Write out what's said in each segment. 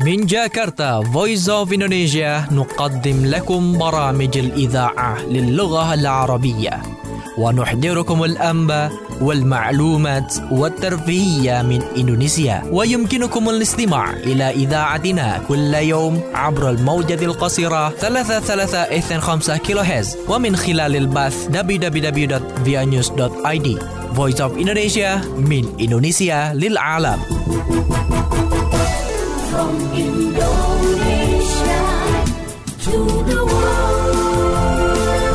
من جاكرتا Voice of Indonesia نقدم لكم برامج الإذاعة للغة العربية ونحضركم الأنباء والمعلومات والترفيهية من إندونيسيا. ويمكنكم الاستماع إلى إذاعتنا كل يوم عبر الموجة القصيرة 3325 كيلوهرتز ومن خلال البث www.vianews.id. Voice of Indonesia من إندونيسيا للعالم. From Indonesia to the world.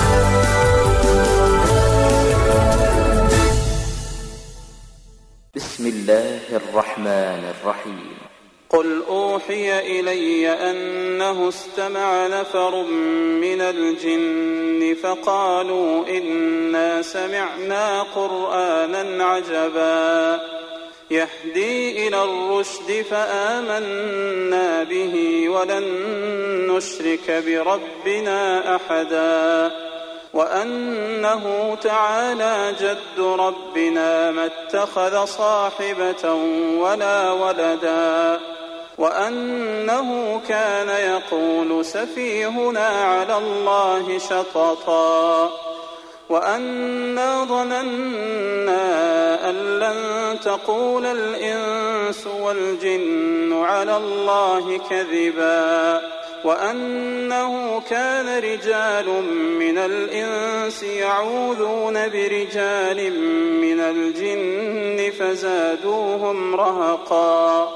بسم الله الرحمن الرحيم. قل أوحي إلي أنه استمع نفر من الجن فقالوا إنا سمعنا قرآنا عجبا يهدي إلى الرشد فآمنا به ولن نشرك بربنا أحدا وأنه تعالى جد ربنا ما اتخذ صاحبة ولا ولدا وأنه كان يقول سفيهنا على الله شططا وأنا ظننا أن لن تقول الإنس والجن على الله كذبا وأنه كان رجال من الإنس يعوذون برجال من الجن فزادوهم رهقا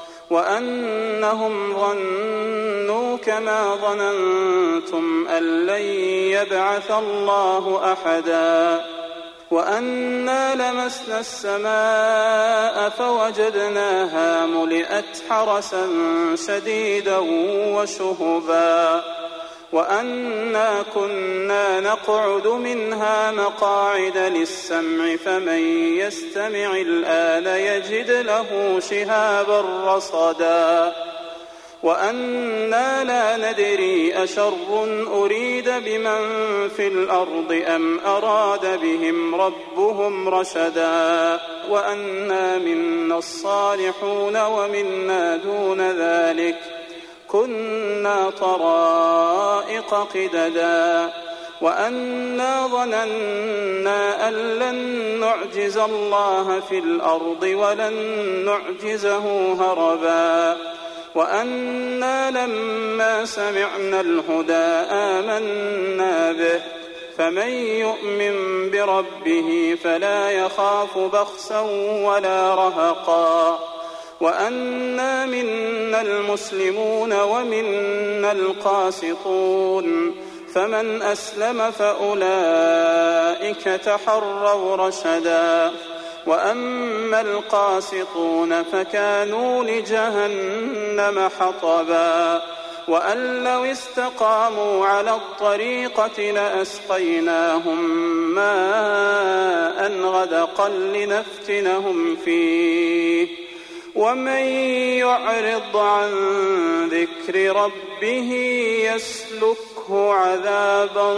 وأنهم ظنوا كما ظننتم أن لن يبعث الله أحدا وأنا لمسنا السماء فوجدناها ملئت حرسا شديدا وشهبا وأنا كنا نقعد منها مقاعد للسمع فمن يستمع الآن يجد له شهابا رصدا وأنا لا ندري أشر أريد بمن في الأرض أم أراد بهم ربهم رشدا وأنا منا الصالحون ومنا دون ذلك كنا طرائق قددا وأنا ظننا أن لن نعجز الله في الأرض ولن نعجزه هربا وأنا لما سمعنا الهدى آمنا به فمن يؤمن بربه فلا يخاف بخسا ولا رهقا وأنا منا المسلمون ومنا القاسطون فمن أسلم فأولئك تحروا رشدا وأما القاسطون فكانوا لجهنم حطبا وأن لو استقاموا على الطريقة لأسقيناهم ماء غدقا لنفتنهم فيه ومن يعرض عن ذكر ربه يسلكه عذابا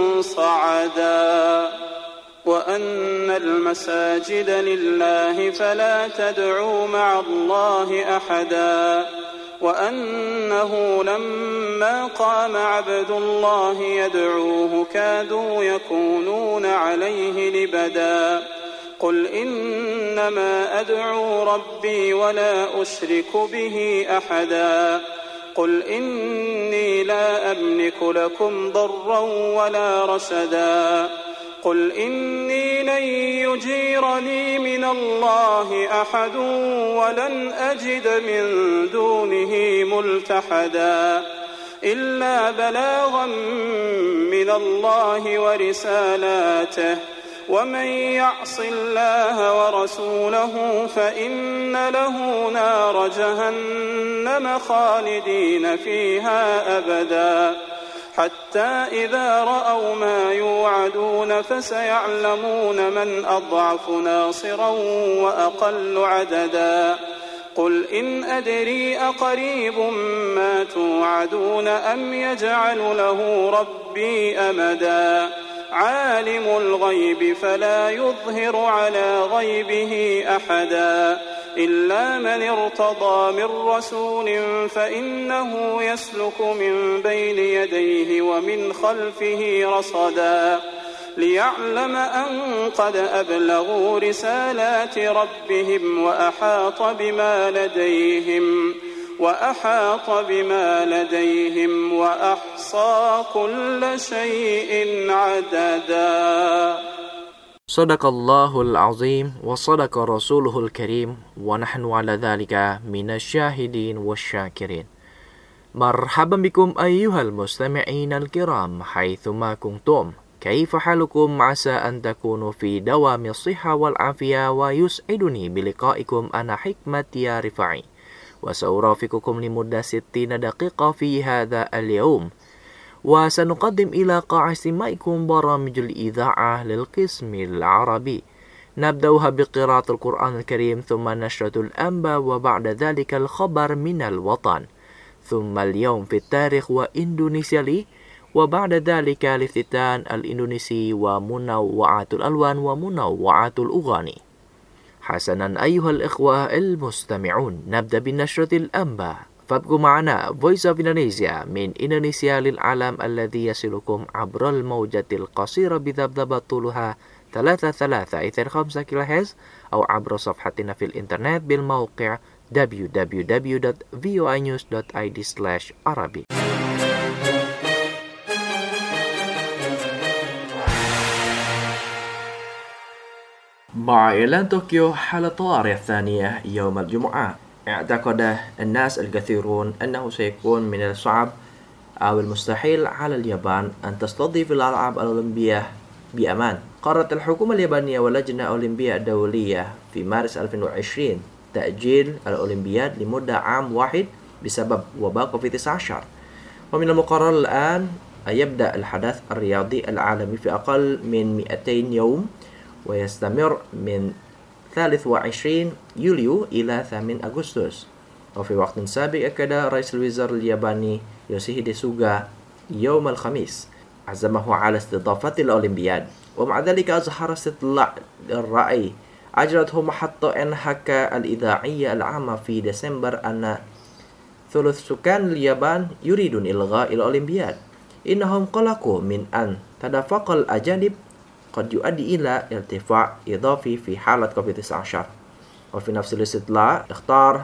صعدا وأن المساجد لله فلا تدعوا مع الله أحدا وأنه لما قام عبد الله يدعوه كادوا يكونون عليه لبدا قل إنما أدعو ربي ولا أشرك به أحدا قل إني لا أملك لكم ضرا ولا رشدا قل إني لن يجيرني من الله أحد ولن أجد من دونه ملتحدا إلا بلاغا من الله ورسالاته ومن يعص الله ورسوله فإن له نار جهنم خالدين فيها أبدا حتى إذا رأوا ما يوعدون فسيعلمون من أضعف ناصرا وأقل عددا قل إن أدري أقريب ما توعدون أم يجعل له ربي أمدا عالم الغيب فلا يظهر على غيبه أحدا إلا من ارتضى من رسول فإنه يسلك من بين يديه ومن خلفه رصدا ليعلم أن قد أبلغوا رسالات ربهم وأحاط بما لديهم وأحصى كل شيء عددا. Sadaqallahul azim wa sadaqa rasuluhul karim wa nahnu ala dhalika minasyahidin wasyakirin. Marhaban bikum ayyuhal mustami'in al-kiram haithuma kuntum. Kaifa halukum asa an takunu fi dawami as-sihha wal afiyah wa yus'iduni biliqa'ikum ana hikmati ya rifa'i. Wa sa'urafiqukum limuddah 60 daqiqah fi hadha al-yawm. وسنقدم إلى قاع استماعكم برامج الإذاعة للقسم العربي نبدأها بقراءة القرآن الكريم ثم نشرة الأنباء وبعد ذلك الخبر من الوطن ثم اليوم في التاريخ وإندونيسيا لي وبعد ذلك الافتتان الإندونيسي ومنوعات الألوان ومنوعات الأغاني. حسنا أيها الإخوة المستمعون نبدأ بنشرة الأنباء فابقوا معنا Voice of Indonesia من إندونيسيا للعالم الذي يصلكم عبر الموجة القصيرة بذبذبة طولها 33.5 كيلوهرتز أو عبر صفحتنا في الإنترنت بالموقع www.voinews.id/arabic. مع إعلان طوكيو حالة طوارئ ثانية يوم الجمعة، اعتقد الناس الكثيرون أنه سيكون من الصعب أو المستحيل على اليابان أن تستضيف الألعاب الأولمبية بأمان. قررت الحكومة اليابانية واللجنة الأولمبية الدولية في مارس 2020 تأجيل الأولمبياد لمدة عام واحد بسبب وباء كوفيد-19، ومن المقرر الآن أن يبدأ الحدث الرياضي العالمي في أقل من 200 يوم ويستمر من 23 يوليو إلى 8 أغسطس. وفي وقت سابق أكد رئيس الوزراء الياباني يوشيهيدي سوغا يوم الخميس عزمه على استضافة الأولمبياد، ومع ذلك أظهر استطلاع الرأي أجرته محطة NHK الإذاعية العامة في ديسمبر أن ثلث سكان اليابان يريدون إلغاء الأولمبياد. إنهم قلقوا من أن تدفق الأجانب قد يؤدي إلى ارتفاع إضافي في حالة كوفيد-19. وفي نفس الاستطلاع اختار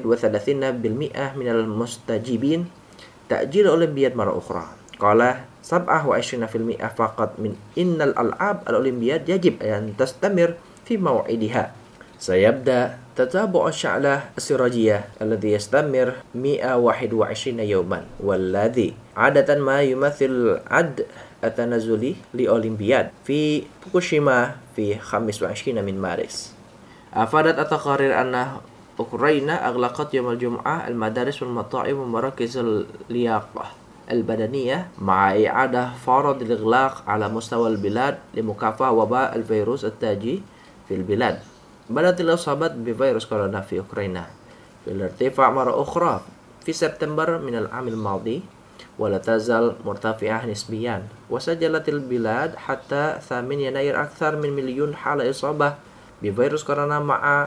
31% من المستجيبين تأجيل الأولمبياد مرة أخرى. قال 27% فقط من إن الألعاب الأولمبياد يجب أن تستمر في موعدها. سيبدأ تتابع الشعلة السراجية الذي يستمر 121 يوما، والذي عادة ما يمثل عد التنازلي لأولمبياد في فوكوشيما في 25 من مارس. أفادت التقارير أن أوكرانيا أغلقت يوم الجمعة المدارس والمطاعم ومراكز اللياقة البدنية مع إعادة فرض الإغلاق على مستوى البلاد لمكافحة وباء الفيروس التاجي في البلاد. بدأت الإصابات بفيروس كورونا في أوكرانيا في الارتفاع مرة أخرى في سبتمبر من العام الماضي، ولا تزال مرتفعة نسبيا، وسجلت البلاد حتى 8 يناير أكثر من 1,000,000 حالة إصابة بفيروس كورونا مع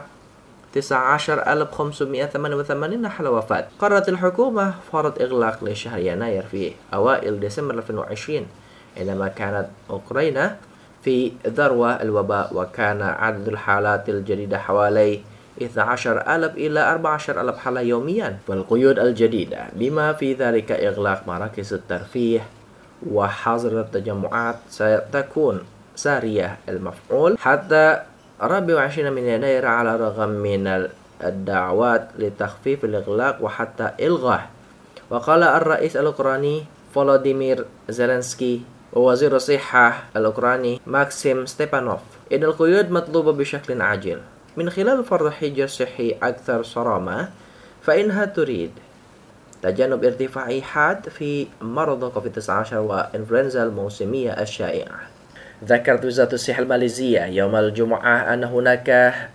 19,588 حالة وفاة. قررت الحكومة فرض إغلاق لشهر يناير في أوائل ديسمبر 2020 عندما كانت أوكرانيا في ذروة الوباء، وكان عدد الحالات الجديدة حوالي 12,000 إلى 14,000 حالة يوميا. والقيود الجديدة بما في ذلك إغلاق مراكز الترفيه وحظر التجمعات ستكون سارية المفعول حتى 24 من يناير على الرغم من الدعوات لتخفيف الإغلاق وحتى إلغاه. وقال الرئيس الأوكراني فولوديمير زيلينسكي ووزير الصحة الأوكراني ماكسيم ستيبانوف إن القيود مطلوبة بشكل عاجل من خلال فرض حجر صحي أكثر صرامة، فإنها تريد تجنب ارتفاع حاد في مرض كوفيد-19 وإنفلونزا الموسمية الشائعة. ذكرت وزارة الصحة الماليزية يوم الجمعة أن هناك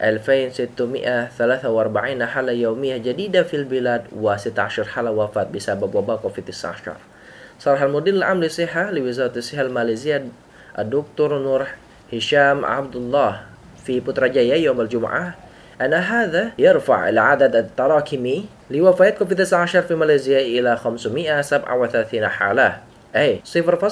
2,643 حالة يومية جديدة في البلاد و16 حالة وفاة بسبب وباء كوفيد-19. صرح المدير العام للصحة لوزارة الصحة الماليزية الدكتور نور هشام عبد الله في بوتراجايا يوم الجمعة أن هذا يرفع العدد التراكمي لوفيات كوفيد-19 في ماليزيا إلى 537 حالة، أي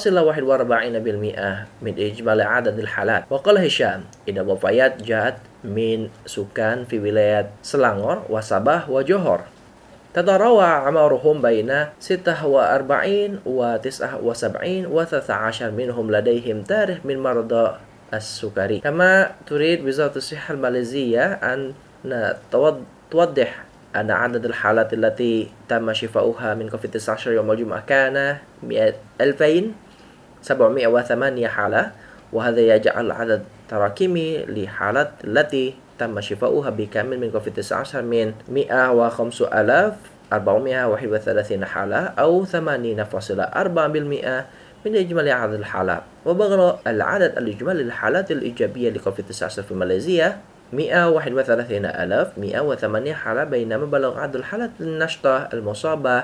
0.41% من إجمالي عدد الحالات. وقال هشام إن الوفيات جاءت من سكان في ولايات سلانغور وصباح وجوهر تتراوح أعمارهم بين 46 و79 و13 منهم لديهم تاريخ من مرضى السكري. كما تريد وزارة الصحة الماليزية أن توضح أن عدد الحالات التي تم شفاؤها من كوفيد-19 يوم الجمعة كان 2708 حالة، وهذا يجعل العدد التراكمي لحالات التي تم شفاؤها بكامل من كوفيد-19 من 105,431 حالة أو 80.4% من إجمالي عدد الحالات. وبلغ العدد الإجمالي للحالات الإيجابية لكوفيد-19 في ماليزيا 131,108 حالة، بينما بلغ عدد الحالات النشطة المصابة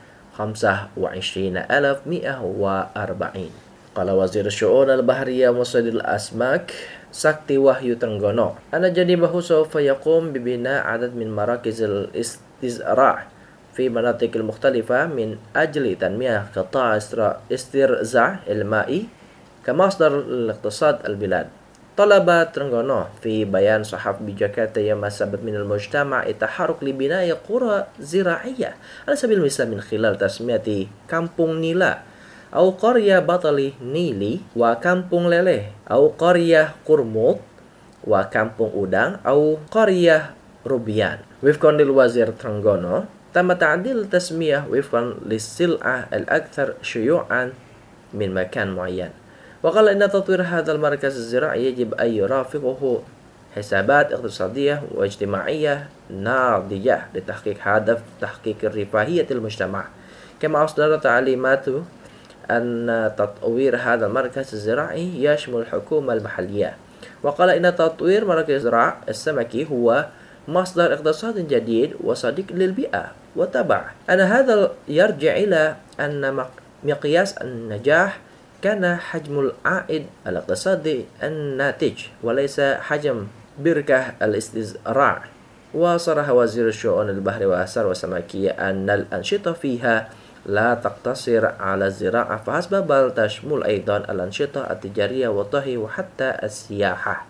25,140. قال وزير الشؤون البحرية وصيد الأسماك ساكتي وحيو ترنغونو أن جانبه سوف يقوم ببناء عدد من مراكز الاستزراع في مناطق المختلفة من أجل تنمية قطاع استرزاع المائي كمصدر لاقتصاد البلاد. طلب ترنغونو في بيان صحفي بجاكرتا يوم السبت من المجتمع التحرك لبناء قرى زراعية على سبيل المثال من خلال تسمية كامبونغ نيلا أو قرية بطل نيلي وكامبونغ ليلي أو قرية قرموط وكامبونغ أودان أو قرية روبيان. وفقا للوزير ترنغونو تم تعديل التسمية وفقا للسلعة الأكثر شيوعا من مكان معين. وقال إن تطوير هذا المركز الزراعي يجب أن يرافقه حسابات اقتصادية واجتماعية ناضجة لتحقيق هدف تحقيق الرفاهية المجتمع. كما أصدر تعليمات أن تطوير هذا المركز الزراعي يشمل الحكومة المحلية. وقال إن تطوير مركز الزراعة السمكي هو مصدر اقتصاد جديد وصديق للبيئة. وتبع أن هذا يرجع إلى أن مقياس النجاح كان حجم العائد الاقتصادي الناتج وليس حجم بركة الاستزراع. وصرح وزير الشؤون البحرية والآثار والسمكية أن الأنشطة فيها لا تقتصر على الزراعة فحسب، بل تشمل أيضا الأنشطة التجارية والطهي وحتى السياحة.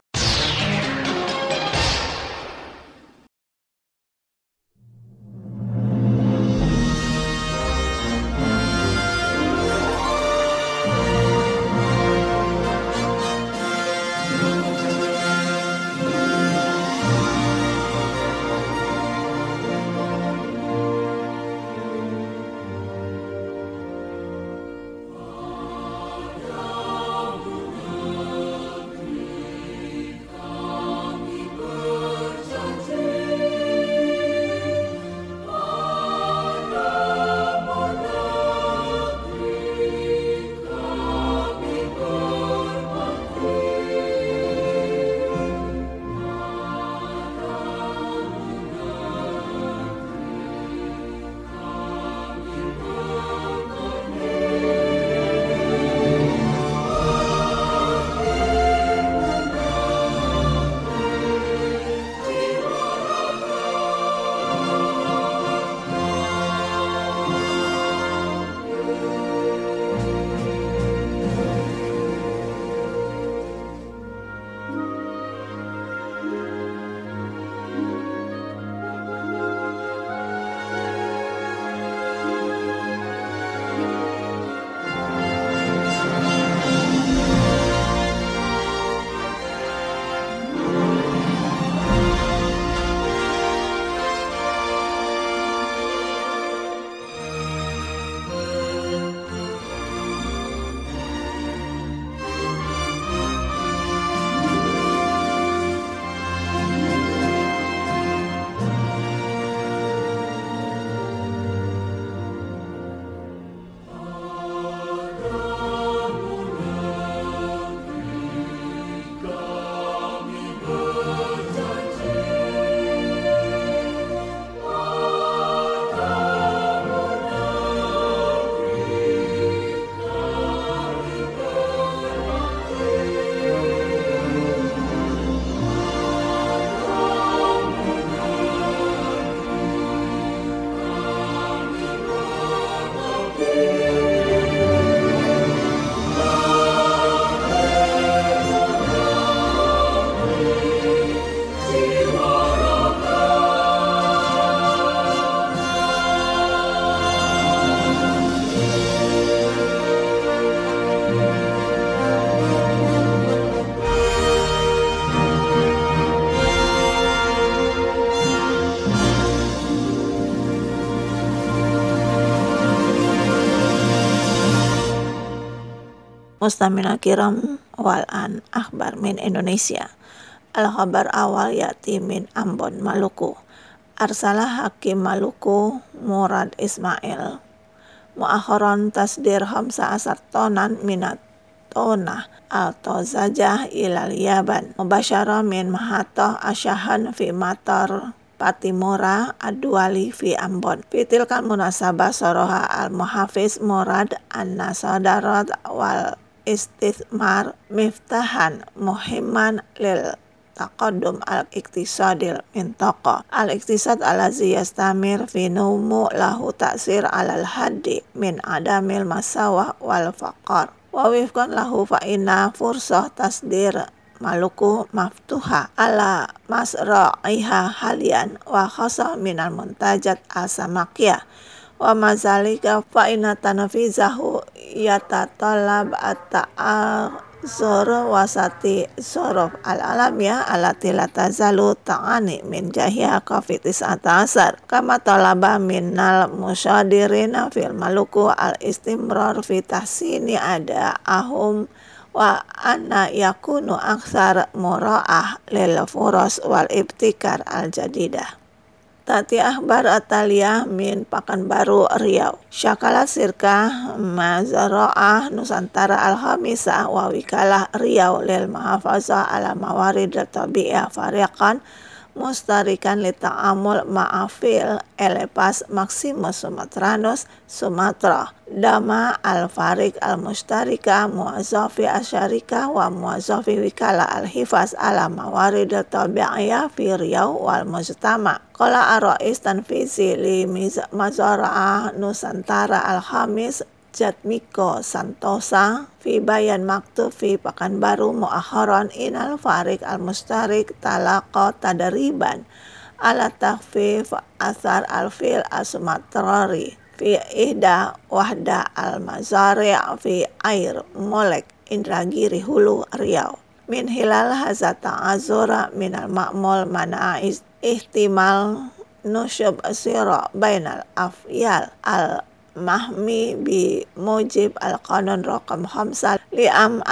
Mustamina kiram wal an akhbar min Indonesia. Al-khabar awal yati min Ambon, Maluku. Arsalah Hakim Maluku Murad Ismail muakhiran tasdir 15 tonan minat tonah al-tozajah ilal Yaban mubasyara min mahatah asyahan fi matar Patimura Adwali fi Ambon. Fitil kan munasabah soroha al-muhafiz Murad an-nasadarat wal istithmar miftahan muhimman lil taqaddum al-iktisadil mintaqa. Al-iktisad alazi yastamir fi numu lahu ta'sir alal haddi min adamil masawah wal faqar. Wa wifkan lahu fa'inna fursah tasdir Maluku maftuha ala masra'iha halian wa khasa minal muntajat asamakiyah wa mazalika fa'inna tanafizahu yatatalab at-ta'azur wasati zorof al-alamiyah alati la tazalu ta'ani min jahya kafitis atasar kama talaba minnal musyadirina fil Maluku al-istimrar fi tahsini ada ahum wa anna yakunu aksar mura'ah lil furas wal ibtikar al jadidah. Tati akhbar ataliyah min Pakanbaru Riau. Syakalat sirkah mazara'ah Nusantara al-khamisah wa wikalah Riau lil mahafazah ala mawarid tabi'ah fariqan mustarikan li ta'amul ma'afil elepas maximus sumatranus Sumatra dama al-farik al-mustarika muazzafi asyarika wa muazzafi wikala al-hifaz ala mawarid tabi'iyah fi Riau wal mujtama. Qala ar-rais tanfizi li mazara'ah Nusantara al-khamis Jatmiko Santosa fi bayan maktub fi Pakanbaru muakhiran inal farik al-mustarik talaqa tadriban ala takhfif asar al-fil as-sumatrari fi ihda wahda al-mazari' fi air Molek Indragiri Hulu Riau. Min hilal hadza ta'azura min al-ma'mul mana'is ihtimal nusyub asira bainal afyal al-mahmi bi mujib al-qanun raqam 5 li'am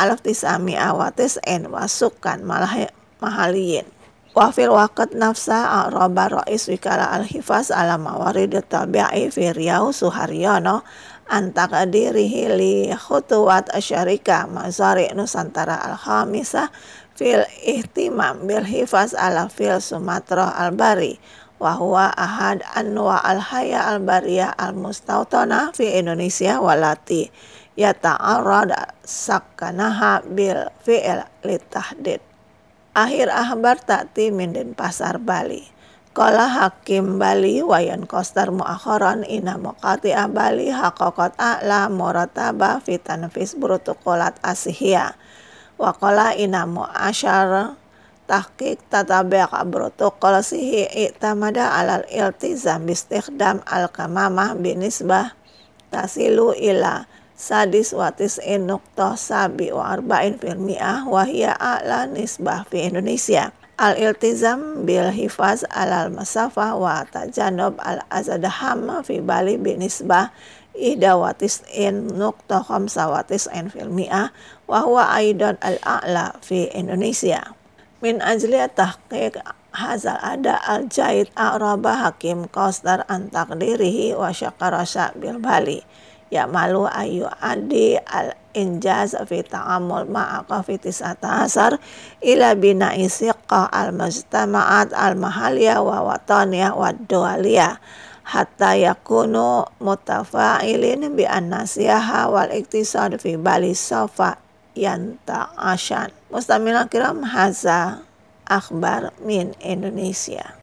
1990 wa sukan mahaliyin. Wa fil waqt nafsa araba rais wikala al-hifaz ala mawarid tabi'i fi Riau Suharyono antaqadirihi li khutuwat asyarika mazari Nusantara al-khamisah fil ihtimam bil hifaz ala fil Sumatra al-Bari wa huwa ahad anwa al-haya al-bariyah al-mustautana fi Indonesia walati yata'arrad sakanaha bil fi'il litahdid. Akhir akhbar ta'ti min Denpasar Bali. Qala Hakim Bali wayan kostar muakhiran ina muqati'ah Bali haqqaqat a'la murataba fi tanfis protokolat asihiyah. Wa qala ina mu'asyar tahqiq tatabiq protokol sihi i'tamada alal iltizam bistikhdam al-kamamah binisbah tasilu ila sadis watis nuktoh sabi wa arba'in filmi'ah wahia a'la nisbah fi Indonesia. Al-iltizam bil hifaz alal masafah wa tajanub al-azadaham fi Bali binisbah ihda watis nuktoh khamsa watis filmi'ah wa huwa aidan al-a'la fi Indonesia. Min ajli tahqiq hazal ada al-jaid a'raba Hakim Kostar antakdirihi wa syakarasa bil Bali ya malu ayu adi al-injaz fi ta'amul ma'aqa fi tis'atasar ila bina'i siqah al-majtama'at al-mahaliyah wa wataniyah wa dualiyah hatta yakunu mutafa'ilin bi an-nasiyaha wal iktisad fi Bali sofa yanta'ashan. Mustamina kiram haza akhbar min Indonesia.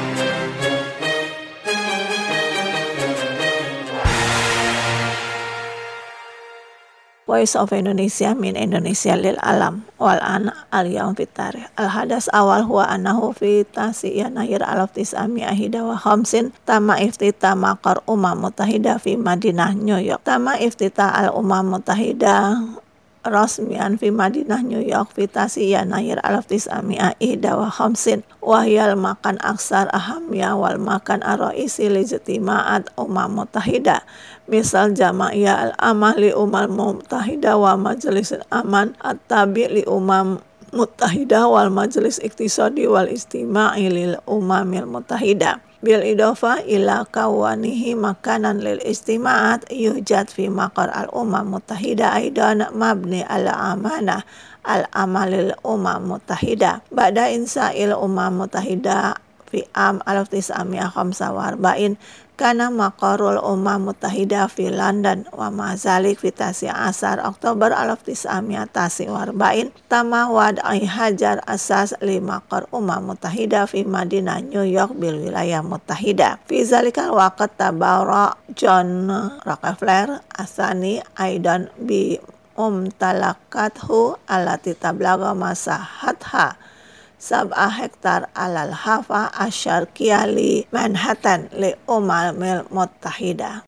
Voice of Indonesia min Indonesia lil alam wal an al yaum fit tarikh. Al hadas awal huwa annahu fi tasi'ya nahir 1950 tama iftitah maqar Umam Muttahida fi Madinah New York. Tama iftitah al Umam Muttahida rasmian fi Madinah New York fi tasi Yanayir 1951 wahyal makan aksar ahamnya wal makan ar-raisi li ijtima'at Mutahida misal Jama'iyah al-Amah li Mutahida wa Majlis Aman at-Tabi li Mutahida wal Majlis Iktisadi wal Istima'i lil Mutahida bil idofa ila kawanihi makanan lil istima'at yujad fi maqar al-Umam Mutahida aidan mabni ala amanah al-amalil Mutahida ba'da insa'il Mutahida fi am 1945 kana maqarul Mutahida fi London wa mazalik fi 19 Oktober 1949 tama wad'i hajar asas li maqar Mutahida fi Madinah New York bil wilayah Mutahida fi zalikal waqt tabara John Rockefeller asani aidan bi talakathu alati tablaga masahatha 7 hektar alal hafa asyarqiyah li Manhattan li Mutahida.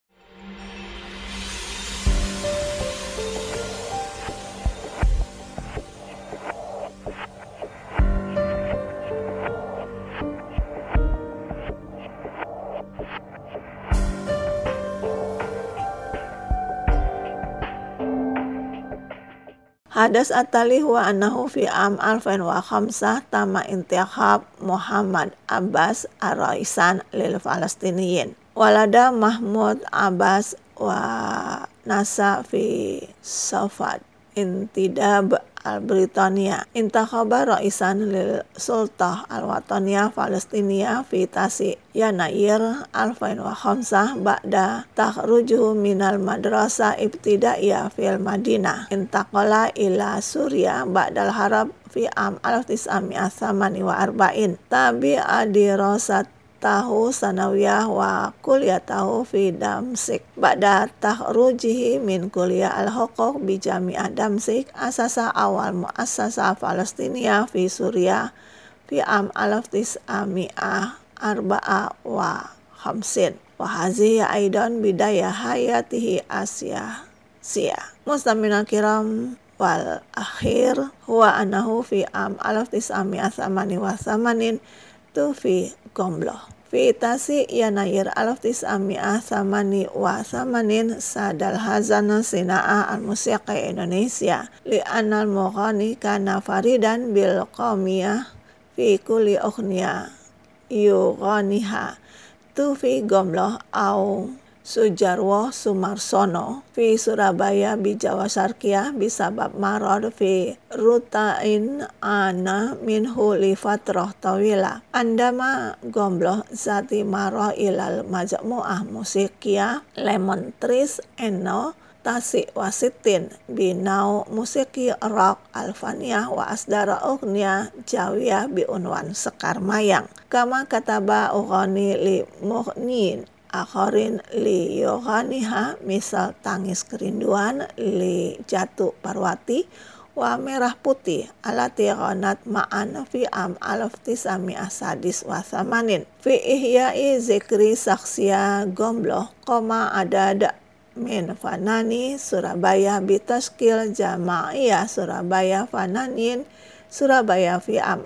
Hadas at-tali huwa annahu fi am 2005 tama intikhab Muhammad Abbas ar-Raisan lil Falastiniyin walada Mahmud Abbas wa nasa fi Safad intidab al-Britania intakhaba Raisan lil Sultah al-Wataniyah Palestina fi tasi Yanayir 2005 ba'da takhruju minal madrasah ibtidaiyah fil Madinah intaqala ila Suriah ba'dal harab fi am 1948 tabi adirasat tahu sanawiyah wa kuliatahu fi Damsik ba'da takhrujihi min kuliah al-huquq bi Jami'ah Damsik asasa awal muassasa Palestina fi Suriah fi am 1954 wa hazihi aidan bidayah hayatihi Asia mustamina kiram wal akhir huwa annahu fi am 1988 fi Gombloh fi tasi Yanayir 1988 sadal hazana sina'ah al-musiqi Indonesia li'anal mughani kana faridan bil qawmiyah fi kulli ughniya yughaniha tu fi Gombloh au Sujarwo Sumarsono fi Surabaya bi Jawa Syarqiyah bisabab marad fi rutain ana minhu li fatrah tawila andama Gombloh zati marah ilal majmu'ah musiqiyah Lemon Trees eno tasi wasitin binau musiki rock alfaniyah wa asdara ughniya jawiyah bi unwan Sekar Mayang kama kataba ughani li mughnin akharin li yoghaniha misal Tangis Kerinduan li Jatu Parwati wa Merah Putih alati ghanat ma'an fi am 1988 fi ihya'i zikri saksya Gombloh koma adad min fanani Surabaya bitaskil Jama'iyah Surabaya fananin Surabaya fi am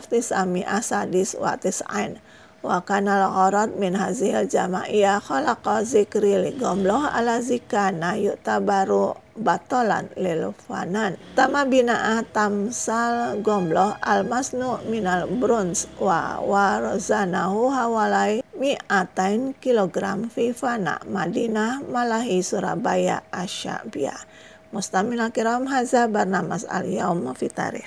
1999 wa kanal gharad min hazil Jama'iyah khalaqa zikri li Gombloh ala zikana yu'tabaru batolan lil fanan tama bina'ah tamsal Gombloh al-masnu minal bronz wa warzanahu hawalai mi'atain kilogram fi fana Madinah Malahi Surabaya Asyabiyah mustamina kiram haza barnamas al-yawm fi tarikh.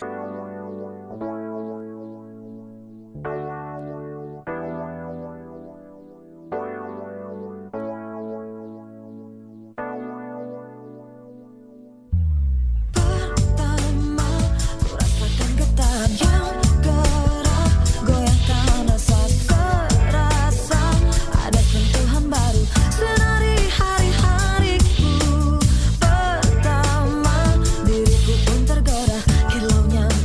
Diriku pun tergerak, kilaunya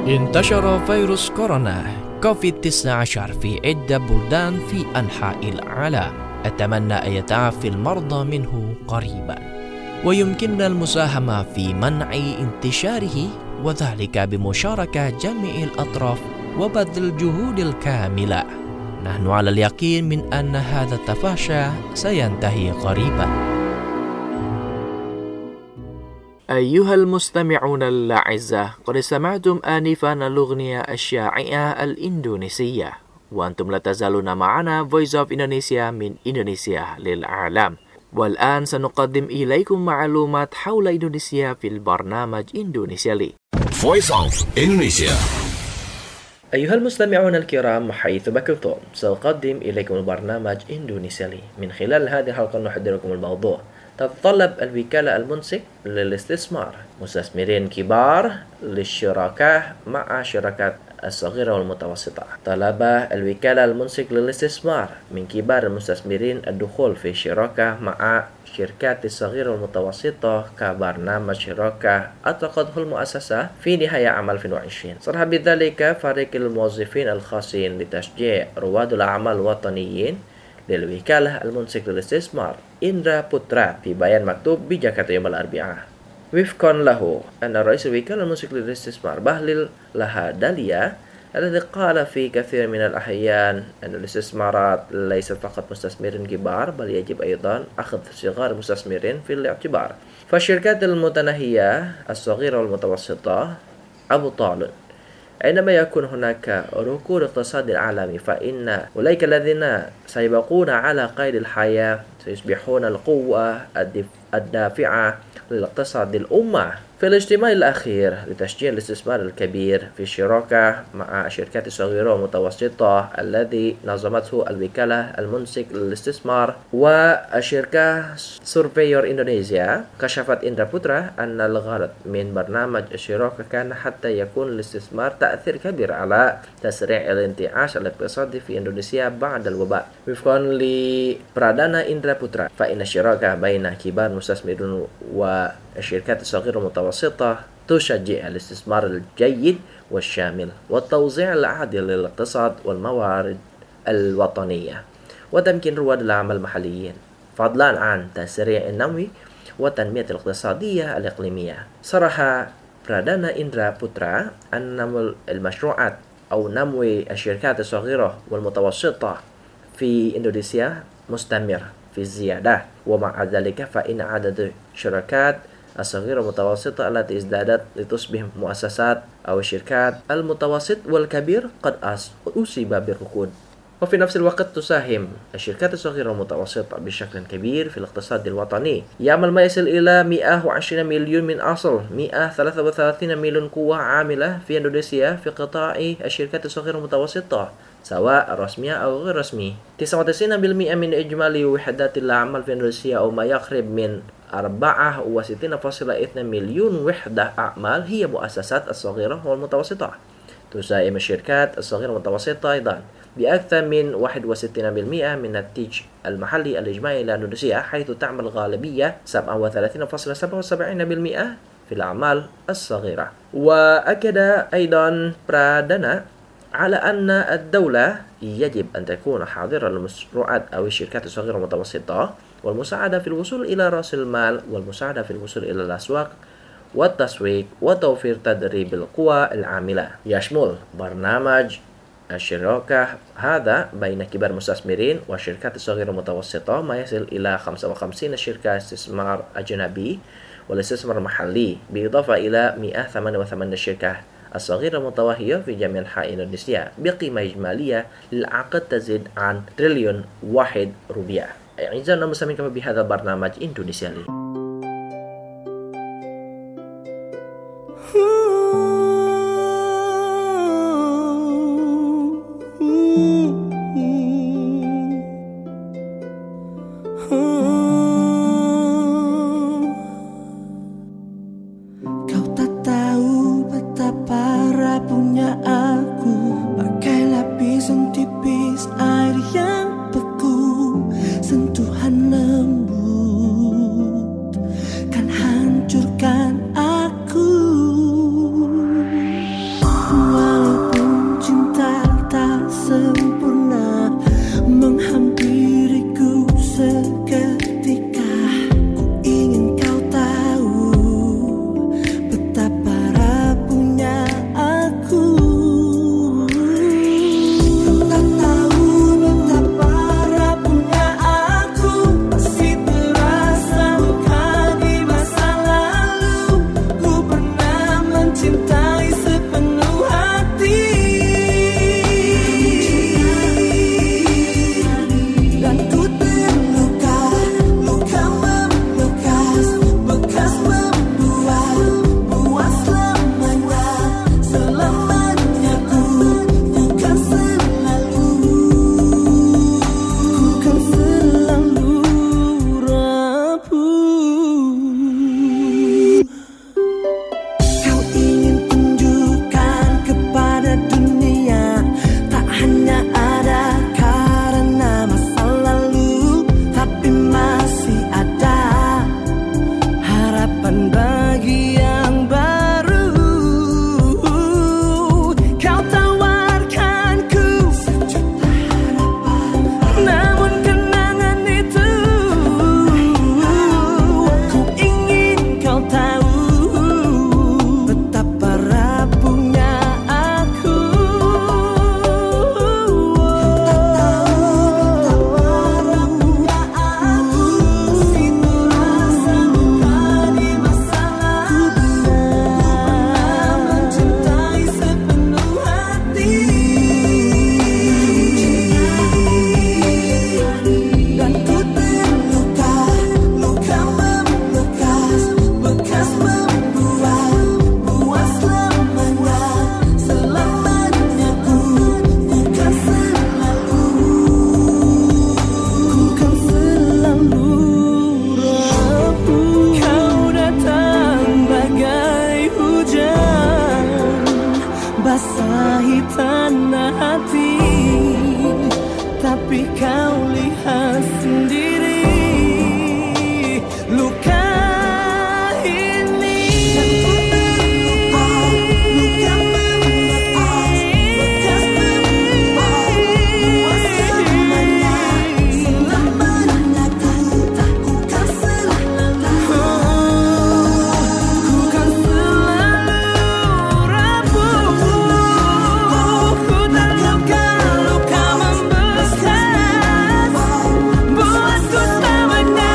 انتشر فيروس كورونا كوفيد-19 في عدة بلدان في أنحاء العالم. أتمنى أن يتعافى المرضى منه قريبا، ويمكننا المساهمة في منع انتشاره، وذلك بمشاركة جميع الأطراف وبذل الجهود الكاملة. نحن على اليقين من أن هذا التفاشي سينتهي قريبا. أيها المستمعون الأعزاء، قد سمعتم آنفا الأغنية الشائعة الإندونيسية، وأنتم لا تزالون معنا Voice of Indonesia من إندونيسيا للعالم. والآن سنقدم إليكم معلومات حول إندونيسيا في البرنامج إندونيسيا لي. Voice of Indonesia. أيها المستمعون الكرام، حيث كنتم سأقدم إليكم البرنامج إندونيسيا لي. من خلال هذه الحلقة نحضركم الموضوع: تتطلب الوكالة المنسك للاستثمار مستثمرين كبار للشراكة مع الشركات الصغيرة والمتوسطة. طلب الوكالة المنسك للاستثمار من كبار المستثمرين الدخول في الشراكة مع الشركات الصغيرة والمتوسطة كبرنامج شراكة أطلقته المؤسسة في نهاية عام 2020. صرح بذلك فريق الموظفين الخاصين لتشجيع رواد الأعمال الوطنيين للوكالة المنسك للاستثمار إندرا بوترا في بيان مكتوب بجاكرتا يوم الأربعاء. وفقا له أن رئيس الوكالة المنسك للاستثمار بهليل لهاداليا الذي قال في كثير من الأحيان أن الاستثمارات ليست فقط مستثمرين كبار، بل يجب أيضا أخذ صغار المستثمرين في الاعتبار. فالشركات المتناهية الصغيرة والمتوسطة أبطال. عندما يكون هناك ركود اقتصادي عالمي، فإن أولئك الذين سيبقون على قيد الحياة سيصبحون القوة الدافعة للاقتصاد الأمة. في الاجتماع الأخير لتشجيع الاستثمار الكبير في الشراكة مع الشركات الصغيرة والمتوسطة الذي نظمته الوكالة المنسك للاستثمار والشركة سورفيور إندونيسيا، كشفت إندرا بوترا أن الغرض من برنامج الشراكة كان حتى يكون الاستثمار تأثير كبير على تسريع الانتعاش الاقتصادي في إندونيسيا بعد الوباء. وفقا لبرادانا إندرا بوترا، فإن الشراكة بين كبار المستثمرين والشركات الصغيرة والمتوسطة تشجع الاستثمار الجيد والشامل والتوزيع العادل للاقتصاد والموارد الوطنية وتمكين رواد الأعمال المحليين، فضلا عن تسريع النمو والتنمية الاقتصادية الإقليمية. صرح برادانا إندرا بوترا أن المشروعات أو نمو الشركات الصغيرة والمتوسطة في إندونيسيا مستمر في الزيادة، ومع ذلك فإن عدد الشركات الصغيرة والمتوسطة التي ازدادت لتصبح مؤسسات أو الشركات المتوسط والكبير قد أصيب بالركود. وفي نفس الوقت تساهم الشركات الصغيرة والمتوسطة بشكل كبير في الاقتصاد الوطني. يعمل ما يصل إلى 120 مليون من أصل 133 مليون قوة عاملة في إندونيسيا في قطاع الشركات الصغيرة والمتوسطة، سواء رسمية أو غير رسمي. 99% من إجمالي وحدات الأعمال في إندونيسيا أو ما يقرب من 64.2 مليون وحدة أعمال هي مؤسسات الصغيرة والمتوسطة. تساهم الشركات الصغيرة والمتوسطة أيضا بأكثر من 61% من الناتج المحلي الإجمالي لإندونيسيا، حيث تعمل غالبية 37.77% في الأعمال الصغيرة. وأكد أيضا برادانا على أن الدولة يجب أن تكون حاضرة للمشروعات أو الشركات الصغيرة والمتوسطة والمساعدة في الوصول إلى رأس المال والمساعدة في الوصول إلى الأسواق والتسويق وتوفير تدريب القوى العاملة. يشمل برنامج الشراكة هذا بين كبار المستثمرين والشركات الصغيرة والمتوسطة ما يصل إلى 55 شركة استثمار أجنبي والاستثمار المحلي، بالإضافة إلى 188 شركة الصغيرة المتوهية في جميع أنحاء إندونيسيا بقيمة إجمالية للعقد تزيد عن تريليون روبيا. أعزائنا المستمعين، كما بهذا برنامج إندونيسيا لي. Kau tak tahu betapa rapuhnya aku, bagai lapisan tipis air yang beku, sentuhan lembut basahi tanah hati, tapi kau lihat sendiri luka ini. Luka membekas, bekas membawa selamanya. Selamanya ku kan selalu, ku kan selalu rapuh. Ku terluka, luka membekas, buatku selamanya.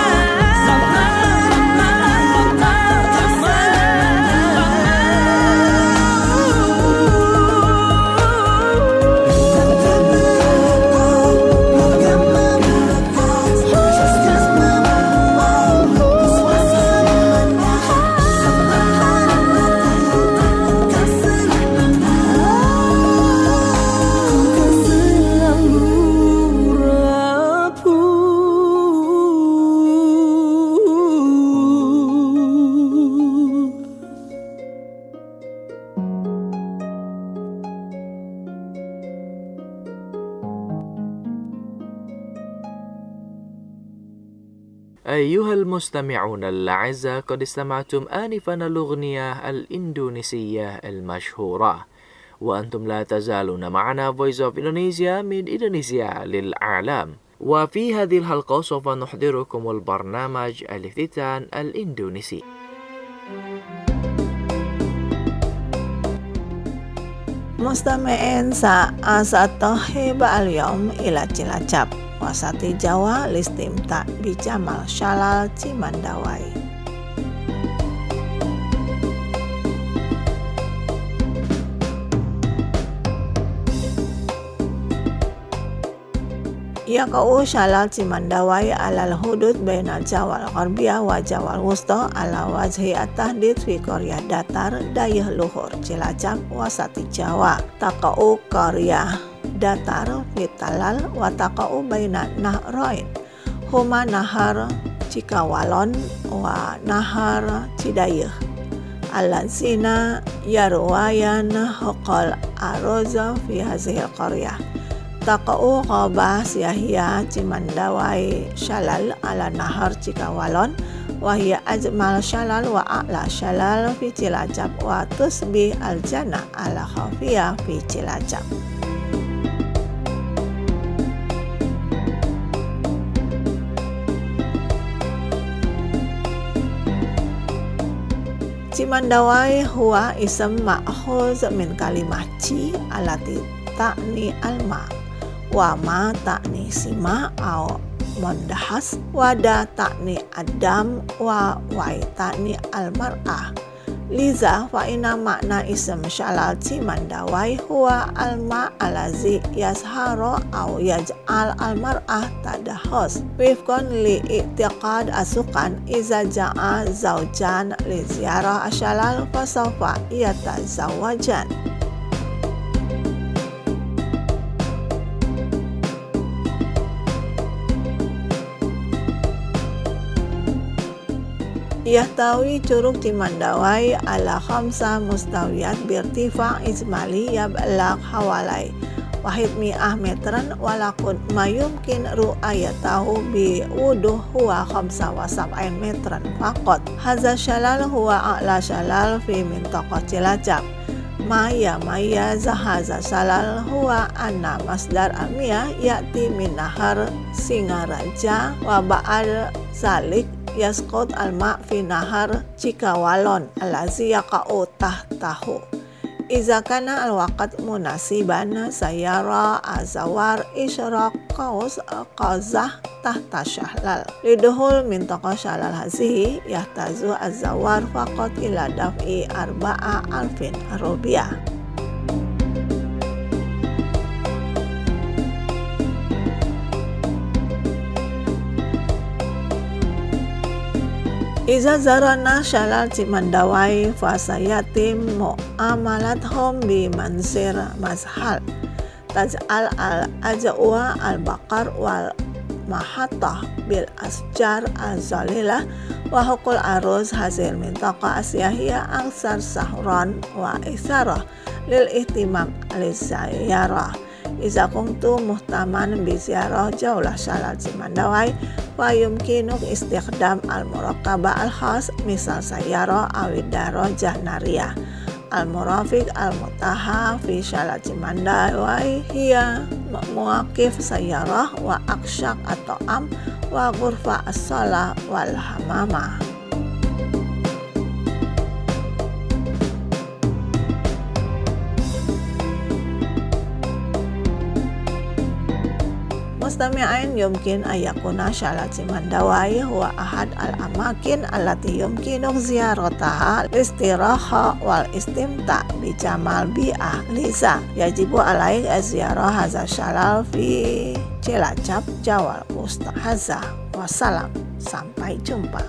أيها المستمعون الأعزاء، قد استمعتم آنفا الأغنية الإندونيسية المشهورة، وأنتم لا تزالون معنا Voice of Indonesia من إندونيسيا للعالم. وفي هذه الحلقة سوف نحضركم البرنامج الافتتان الإندونيسي. مستمعين سأستهب اليوم إلى cilacap wasati Jawa listimta bijamal Shalal Cimandawai. Yaqa'u Shalal Cimandawai alal hudud baina Jawa al-Gharbiyah wa Jawa al-Wusta ala wajhi at-tahdid fi Korea datar dayah luhur Cilacap wasati Jawa. Taqa'u Korea datar fitalal wa taqa'u baina nahrain huma nahar Cikawalon wa nahar Cidayeuh allazina yarwayan haqal aroza fi hazihil qaryah. Taqa'u qabah siyahya Cimandawai Shalal ala nahar Cikawalon wa hiya ajmal Shalal wa a'la Shalal fi Cilacap wa tusbih al-jannah ala khafiyah fi Cilacap. Cimandawai huwa ism ma'khuz min kalimah ci alati ta'ni alma wa ma ta'ni sima au mondahas wa da ta'ni adam wa wai ta'ni almar'ah. Liza fa inna makna ism Shalal Cimandawai huwa alma alazi yasharo au yaj'al almar'ah tadahos wifkon li i'tiqad asukan iza ja'a zawjan li ziarah Shalal fasawfa yatazawajan. Yahtawi Curug Cimandawai ala khamsa mustawiyat birtifa ijmali yablaq hawalai wahid mi'ah metran walakun mayumkin ru'ayatahu bi wuduh huwa khamsa wa sab'ain metran faqat. Hadza Shalal huwa a'la Shalal fi mintaqah Cilacap. Maya zahaza Shalal huwa anna masdar amiyah ya'ti min nahar Singaraja wa ba'al zalik yasqut al-ma' fi nahar Cikawalon allazi yaqa'u tahtahu. Iza kana al-waqt munasiban sayara azawar isyraq qaus qazah tahta Shalal. Liduhul mintaqah Shalal hazihi yahtazu azawar faqat ila daf'i 4,000 rupiah. Iza zarana Shalal Cimandawai fasayatim mu'amalathum bi mansir mazhal taj'al al-ajwa al-baqar wal mahatah bil asjar az-zalilah wa hukul aruz hasil mintaqa asyahiyah aksar sahran wa isarah للاهتمام للزيارة. إذا كنت مهتما بزيارة جولة شلال سمندوي فيمكنك استخدام المراقبة الخاص مثل سيارة أو الدراجة النارية. المرافق المتاح في شلال سمندوي هي مواقف سيارة وأكشاك الطعام وغرفة الصلاة والحمامة. مستمعين، يمكن أن يكون شلال سمندوي هو أحد الأماكن التي يمكنك زيارتها للاستراحة والاستمتاع بجمال البيئة. لذا يجب عليك زيارة هذا الشلال في Cilacap, Jawa Wusta. Wassalam, sampai jumpa.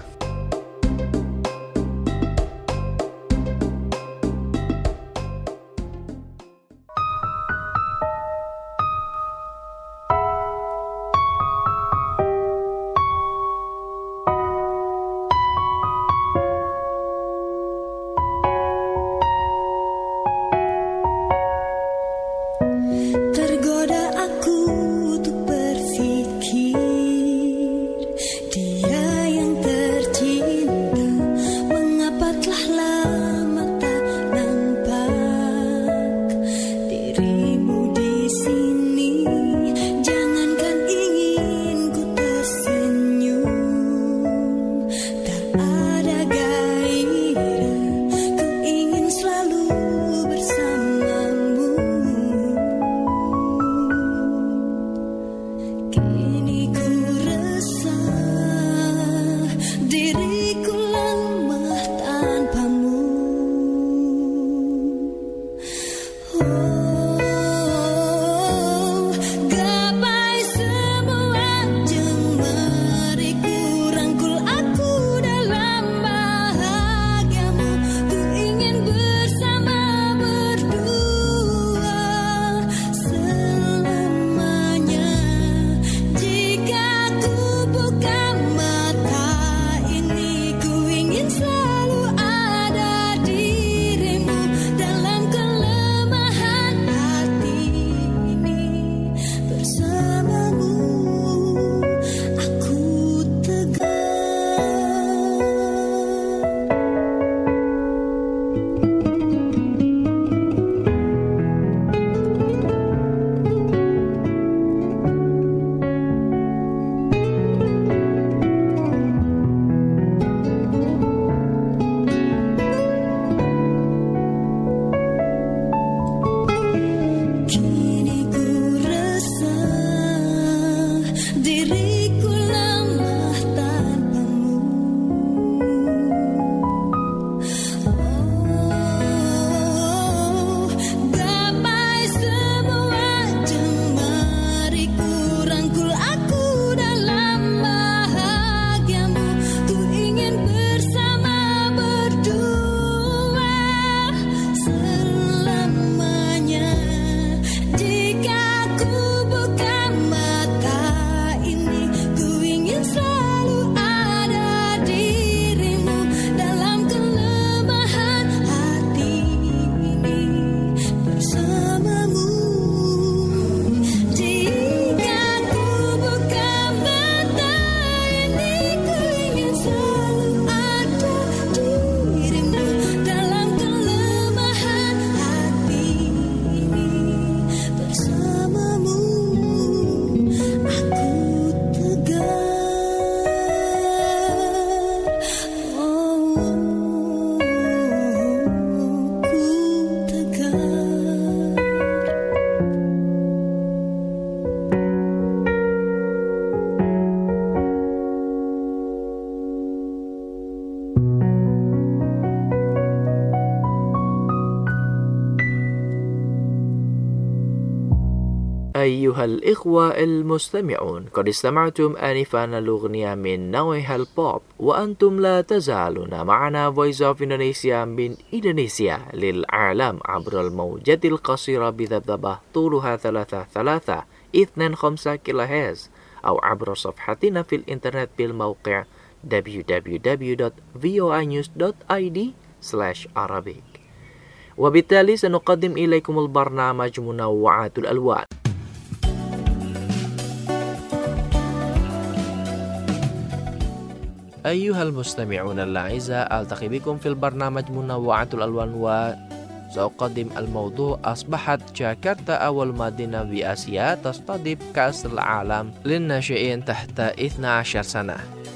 Tergoda aku untuk berpikir dia yang tercinta, mengapa telah lama tak nampak dirimu di sini. Jangankan ingin ku tersenyum, tak ada gairah, ku ingin selalu bersamamu. Kini ku rasa diriku lemah tanpamu. Oh, gapai semua jemariku, rangkul aku dalam bahagiamu. Ku ingin bersama berdua selamanya. Jika ku buka mata ini, ku ingin selalu ada dirimu dalam kelemahan hati ini. Bersamamu aku tegar. Kini ku rasa diriku lemah tanpamu. Oh, gapai semua jemariku, rangkul aku dalam bahagiamu. Ku ingin bersama berdua selamanya. Jika ku buka mata ini, ku ingin selalu ada dirimu dalam kelemahan hati ini. Bersamamu. Jika ku buka mata ini, ku ingin selalu ada dirimu dalam kelemahan hati ini. Bersamamu aku tegar. Oh, ku tegar. أيها الإخوة المستمعون، قد استمعتم آنفا الأغنية من نوعها البوب، وأنتم لا تزالون معنا Voice of Indonesia من إندونيسيا للعالم عبر الموجات القصيرة بذبذبة طولها 3.25 كيلوهرتز، أو عبر صفحتنا في الإنترنت بالموقع www.voinews.id/Arabic. وبالتالي سنقدم إليكم البرنامج منوعات الألوان. أيها المستمعون الأعزاء، ألتقي بكم في البرنامج منوعات الألوان، وسأقدم الموضوع أصبحت جاكرتا أول مدينة بآسيا تستضيف كأس العالم للناشئين تحت 12 سنة.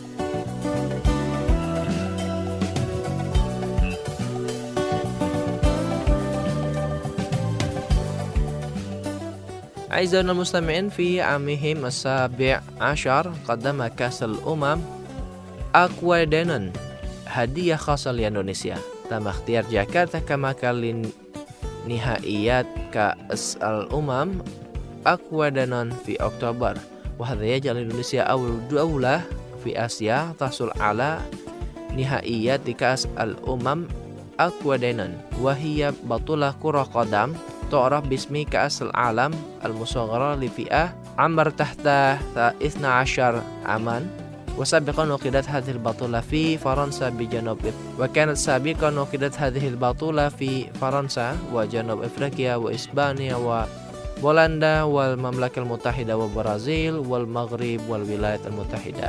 أعزائنا المستمعين، في عامهم 17 قدم كأس الأمم Aquadanon hadiah khas Indonesia. تم اختيار جاكرتا كمكان لنهائيات كأس الأمم أكوادانون في أكتوبر، وهذا يجعل إندونيسيا أول دولة في آسيا تحصل على نهائيات كأس الأمم أكوادانون، وهي بطولة كرة قدم تعرف باسم كأس العالم المصغرة لفئة عمر تحت 12 عاما. وسابقا عقدت هذه البطولة في فرنسا وكانت سابقا عقدت هذه البطولة في فرنسا وجنوب أفريقيا وإسبانيا وبولندا والمملكة المتحدة وبرازيل والمغرب والولايات المتحدة.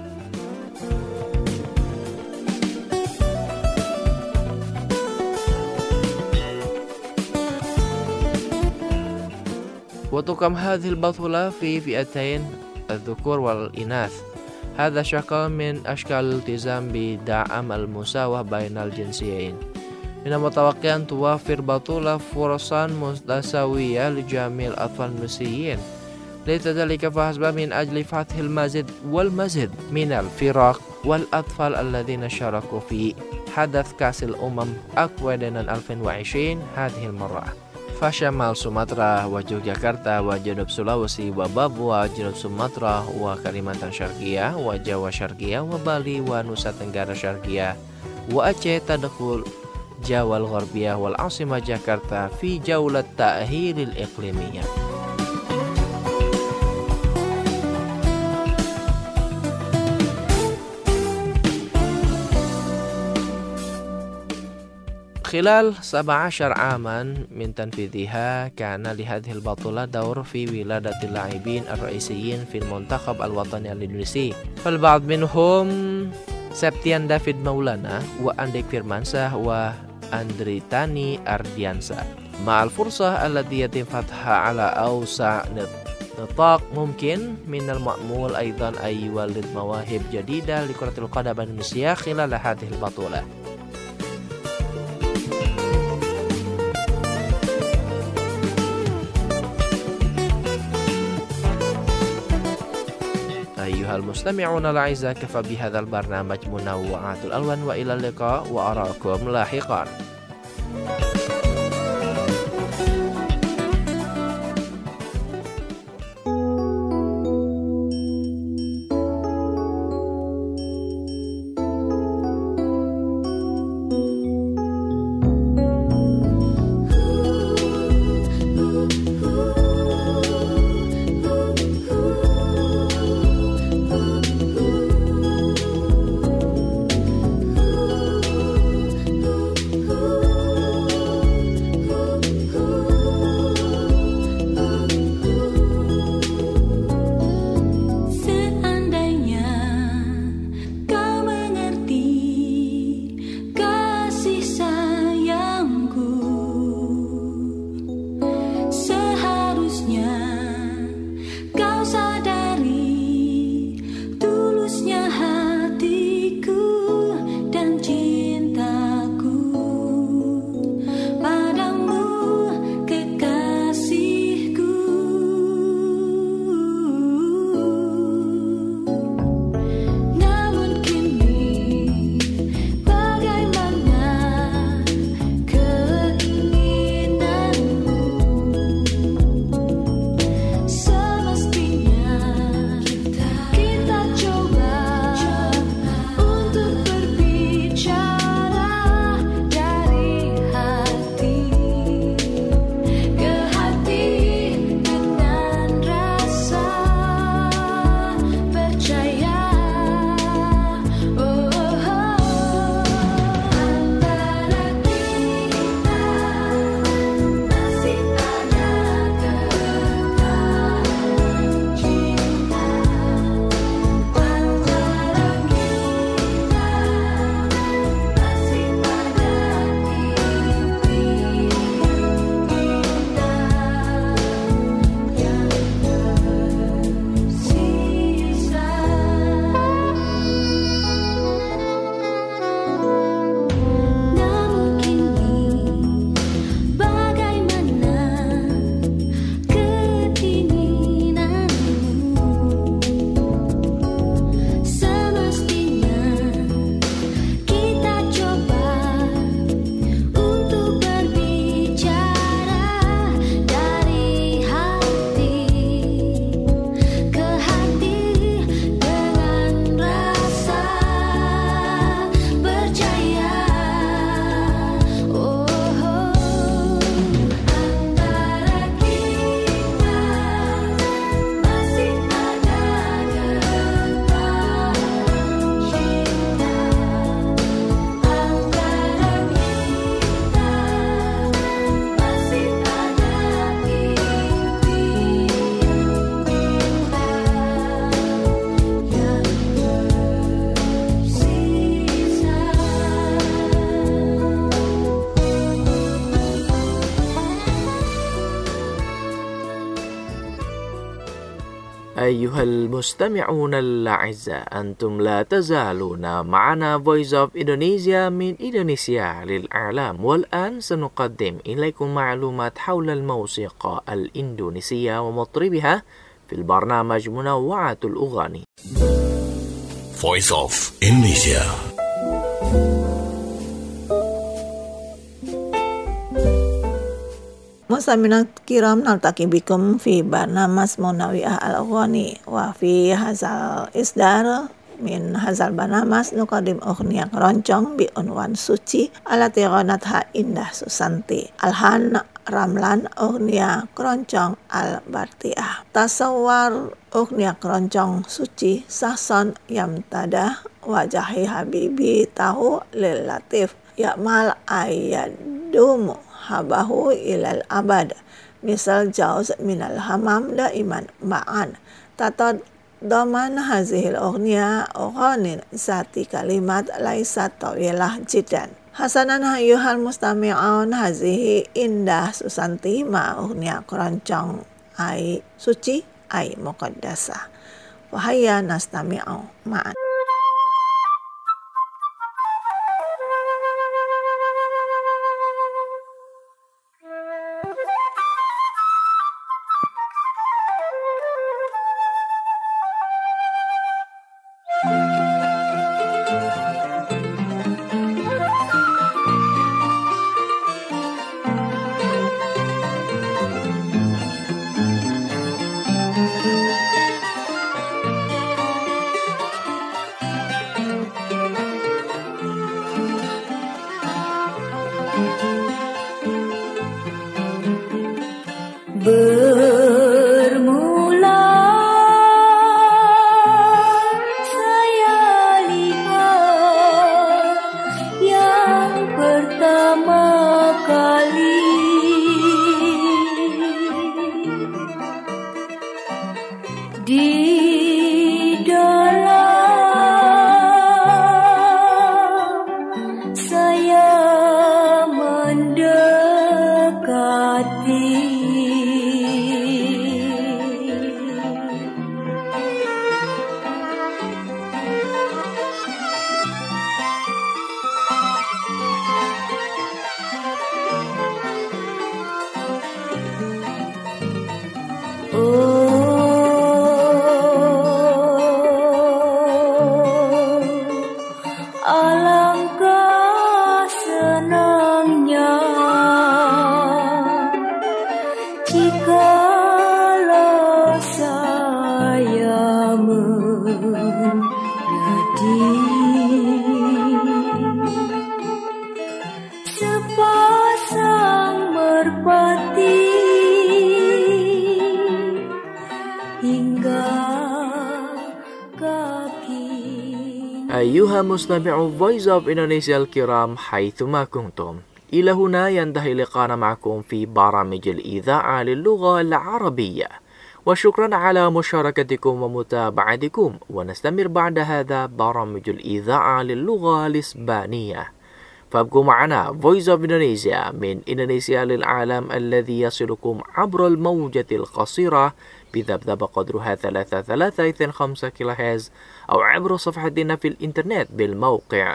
وتقام هذه البطولة في فئتين الذكور والإناث. هذا شكل من أشكال الالتزام بدعم المساواة بين الجنسيين. من المتوقع أن توفر بطولة فرصا متساوية لجميع الأطفال الإندونيسيين. ليس ذلك فحسب، من أجل فتح المزيد من الفرق والأطفال الذين شاركوا في حدث كأس الأمم أكوادانون 2020 هذه المرة. فشمال سومطرة ويوغياكرتا وجنوب سولawesi وبابوا جنوب سومطرة وكليمانtan شرقية وجاوا شرقية وبالي ونوسا تنggara شرقية وأعيه تدخل جاوا الغربية والعاصمة جاكرتا في جولة التأهيل الإقليمية. خلال 17 عاما من تنفيذها كان لهذه البطولة دور في ولادة اللاعبين الرئيسيين في المنتخب الوطني الإندونيسي، فالبعض منهم Septian David Maulana وأنديك فيرمانسah وأندريتاني أرديانسا. مع الفرصة التي يتم فتحها على أوسع نطاق ممكن، من المأمول أيضا أن يولد مواهب جديدة لكرة القدم الإندونيسية خلال هذه البطولة. أيها المستمعون الأعزاء، كفى بهذا البرنامج منوعات الألوان، وإلى اللقاء وأراكم لاحقا. أيها المستمعون الأعزاء أنتم لا تزالون معنا Voice of Indonesia من إندونيسيا للإعلام والآن سنقدم إليكم معلومات حول الموسيقى الإندونيسية ومطربها في البرنامج منوعات الأغاني Voice of Indonesia. Muslimin kiram naltaqi bikum fi barnamas Munawwi'ah al-Aghani wa fi hazal isdar min hazal barnamas nuqaddim ughniya keroncong bi unwan suci alati ghanatha Indah Susanti alhan Ramlan ughniya keroncong al-Bartiah tasawwar ughniya keroncong suci sahson yamtada wajahi habibi tahu lil latif ya'mal ayadumu habahu ilal abad misal jauz minal hamam daiman ma'an tatad daman hazihil ughniya ughanin zati kalimat laisat tawilah jiddan hasanan hayuhal mustami'un hazihi Indah Susanti ma ughniya keroncong ai suci ai muqaddasah wahaya nastami'u ma'an. Bermula saya lihat yang pertama kali di dalam saya mendekati. Alangkah senangnya jikalau saya menjadi sepasang merpati hingga kaki. أيها مستمعو Voice of Indonesia الكرام حيثما كنتم إلى هنا ينتهي لقاءنا معكم في برامج الإذاعة للغة العربية وشكرا على مشاركتكم ومتابعتكم ونستمر بعد هذا برامج الإذاعة للغة الإسبانية فابقوا معنا Voice of Indonesia من إندونيسيا للعالم الذي يصلكم عبر الموجة القصيرة بذبذب قدرها 3.325 كيلوهرتز أو عبر صفحتنا في الإنترنت بالموقع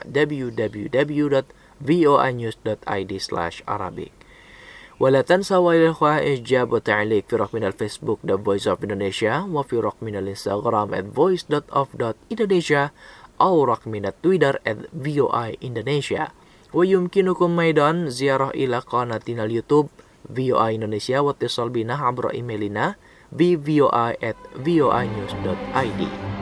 www.voanews.id/arabic ولا تنسوا يا الإخوة إعجاب وتعليق في رقمنا الفيسبوك The Voice of Indonesia وفي رقمنا الإنستغرام @voice.of.indonesia أو رقمنا التويتر @voindonesia ويمكنكم أيضا زيارة إلى قناتنا اليوتيوب VOA Indonesia واتصال بنا عبر إيميلنا bvoi@voanews.id.